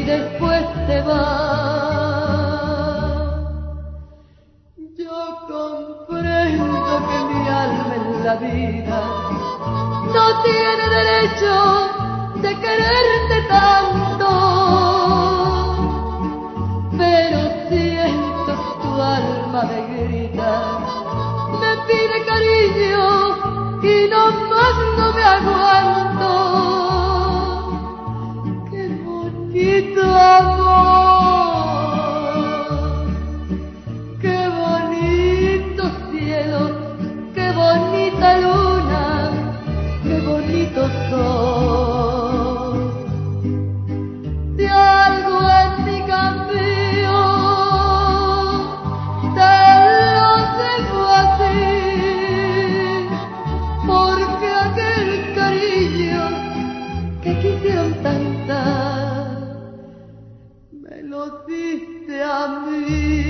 y después te vas. Yo comprendo que mi alma en la vida no tiene derecho de quererte tanto, pero siento tu alma me grita, me pide cariño y nomás no me aguanto. Qué bonito amor, qué bonito cielo, qué bonita luna, qué bonito sol. Si algo en mi cambió, te lo dejo así, porque aquel cariño que quisieron tantas me lo diste a mí.